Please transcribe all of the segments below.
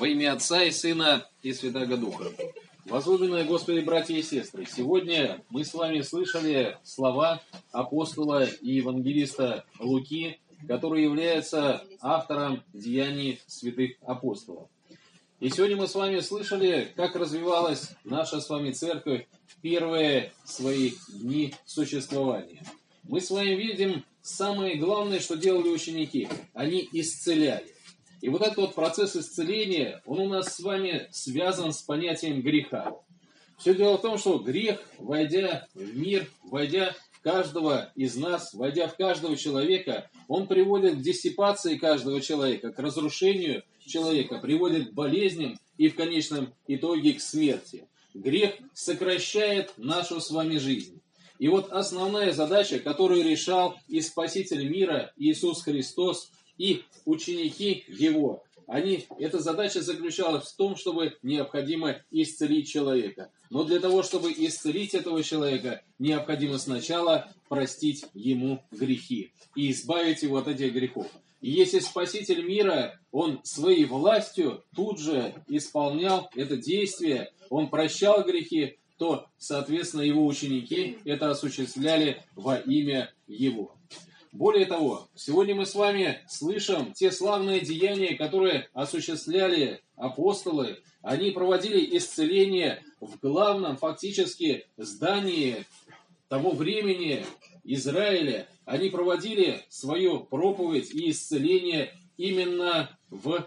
Во имя Отца и Сына и Святаго Духа. Возлюбленные Господи, братья и сестры, сегодня мы с вами слышали слова апостола и евангелиста Луки, который является автором деяний святых апостолов. И сегодня мы с вами слышали, как развивалась наша с вами церковь в первые свои дни существования. Мы с вами видим самое главное, что делали ученики. Они исцеляли. И вот этот вот процесс исцеления, он у нас с вами связан с понятием греха. Все дело в том, что грех, войдя в мир, войдя в каждого из нас, войдя в каждого человека, он приводит к диссипации каждого человека, к разрушению человека, приводит к болезням и в конечном итоге к смерти. Грех сокращает нашу с вами жизнь. И вот основная задача, которую решал и Спаситель мира Иисус Христос, и ученики Его, эта задача заключалась в том, чтобы необходимо исцелить человека. Но для того, чтобы исцелить этого человека, необходимо сначала простить ему грехи и избавить его от этих грехов. И если Спаситель мира, Он своей властью тут же исполнял это действие, Он прощал грехи, то, соответственно, Его ученики это осуществляли во имя Его. Более того, сегодня мы с вами слышим те славные деяния, которые осуществляли апостолы. Они проводили исцеление в главном фактически здании того времени Израиля. Они проводили свою проповедь и исцеление именно в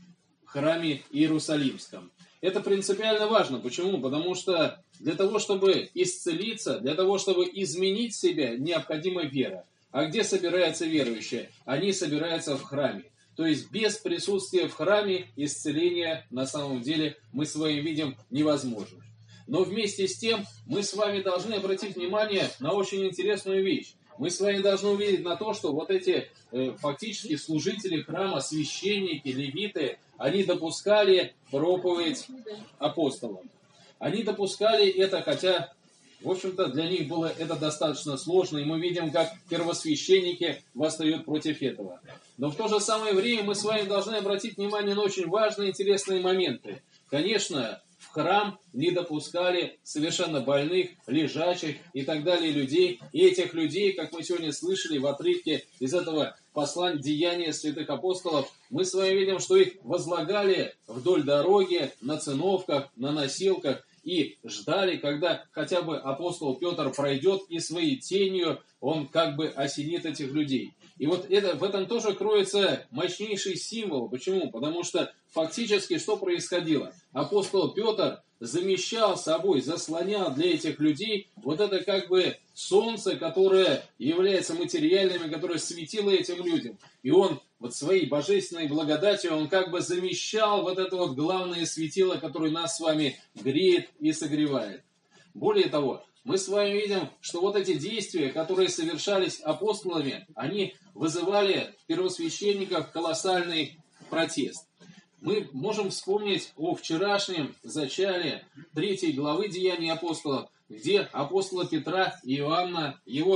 храме Иерусалимском. Это принципиально важно. Почему? Потому что для того, чтобы исцелиться, для того, чтобы изменить себя, необходима вера. А где собираются верующие? Они собираются в храме. То есть без присутствия в храме исцеление на самом деле мы с вами видим невозможно. Но вместе с тем мы с вами должны обратить внимание на очень интересную вещь. Мы с вами должны увидеть на то, что вот эти фактически служители храма, священники, левиты, они допускали проповедь апостолов. Они допускали это, хотя... В общем-то, для них было это достаточно сложно, и мы видим, как первосвященники восстают против этого. Но в то же самое время мы с вами должны обратить внимание на очень важные и интересные моменты. Конечно, в храм не допускали совершенно больных, лежачих и так далее людей. И этих людей, как мы сегодня слышали в отрывке из этого послания Деяния святых апостолов, мы с вами видим, что их возлагали вдоль дороги, на циновках, на носилках, и ждали, когда хотя бы апостол Петр пройдет и своей тенью он как бы осенит этих людей. И вот в этом тоже кроется мощнейший символ. Почему? Потому что фактически что происходило? Апостол Петр замещал собой, заслонял для этих людей вот это как бы солнце, которое является материальным, которое светило этим людям. И он вот своей божественной благодатью, он как бы замещал вот это вот главное светило, которое нас с вами греет и согревает. Более того, мы с вами видим, что вот эти действия, которые совершались апостолами, они вызывали в первосвященниках колоссальный протест. Мы можем вспомнить о вчерашнем зачале 3 главы Деяний апостолов, где апостола Петра и Иоанна,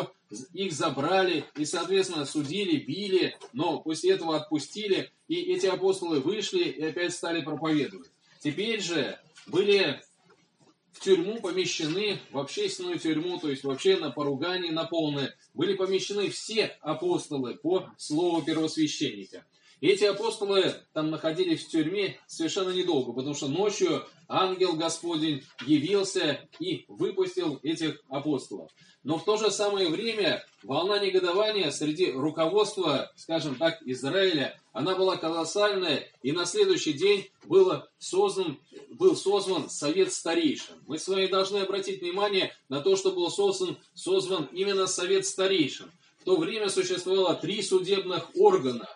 их забрали и, соответственно, судили, били, но после этого отпустили, и эти апостолы вышли и опять стали проповедовать. Теперь же были в тюрьму помещены, в общественную тюрьму, то есть вообще на поругание, на полное, были помещены все апостолы по слову первосвященника. И эти апостолы там находились в тюрьме совершенно недолго, потому что ночью ангел Господень явился и выпустил этих апостолов. Но в то же самое время волна негодования среди руководства, скажем так, Израиля, она была колоссальная, и на следующий день был созван совет старейшин. Мы с вами должны обратить внимание на то, что был созван именно совет старейшин. В то время существовало 3 судебных органа.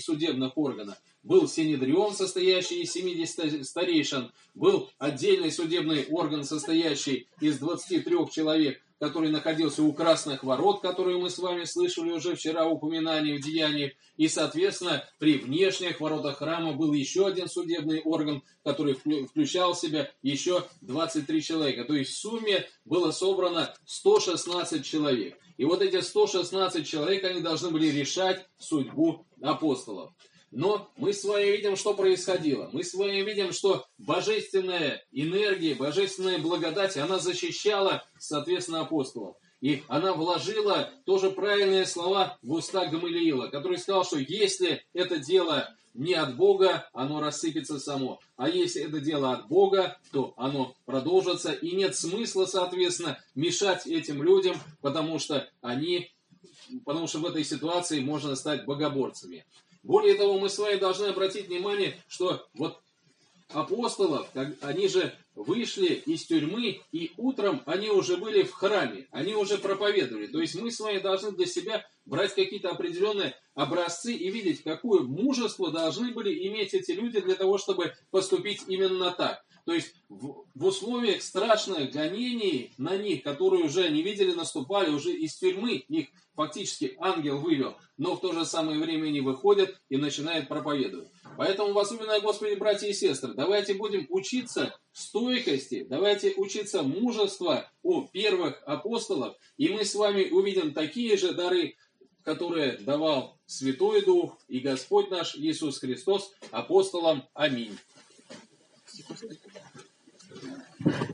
Был Синедрион, состоящий из 70 старейшин, был отдельный судебный орган, состоящий из 23 человек, который находился у Красных ворот, которые мы с вами слышали уже вчера упоминание в Деяниях, и, соответственно, при внешних воротах храма был еще один судебный орган, который включал в себя еще 23 человека. То есть в сумме было собрано 116 человек. И вот эти 116 человек, они должны были решать судьбу апостолов. Но мы с вами видим, что происходило. Мы с вами видим, что божественная энергия, божественная благодать, она защищала, соответственно, апостолов. И она вложила тоже правильные слова в уста Гамалиила, который сказал, что если это дело не от Бога, оно рассыпется само. А если это дело от Бога, то оно продолжится. И нет смысла, соответственно, мешать этим людям, потому что в этой ситуации можно стать богоборцами. Более того, мы с вами должны обратить внимание, что вот апостолов, они же вышли из тюрьмы, и утром они уже были в храме, они уже проповедовали. То есть мы с вами должны для себя брать какие-то определенные образцы и видеть, какое мужество должны были иметь эти люди для того, чтобы поступить именно так. То есть в условиях страшных гонений на них, которые уже не видели, наступали, уже из тюрьмы их фактически ангел вывел, но в то же самое время они выходят и начинают проповедовать. Поэтому, возлюбленные Господи, братья и сестры, давайте будем учиться стойкости, давайте учиться мужества у первых апостолов, и мы с вами увидим такие же дары, которые давал Святой Дух и Господь наш Иисус Христос апостолам. Аминь.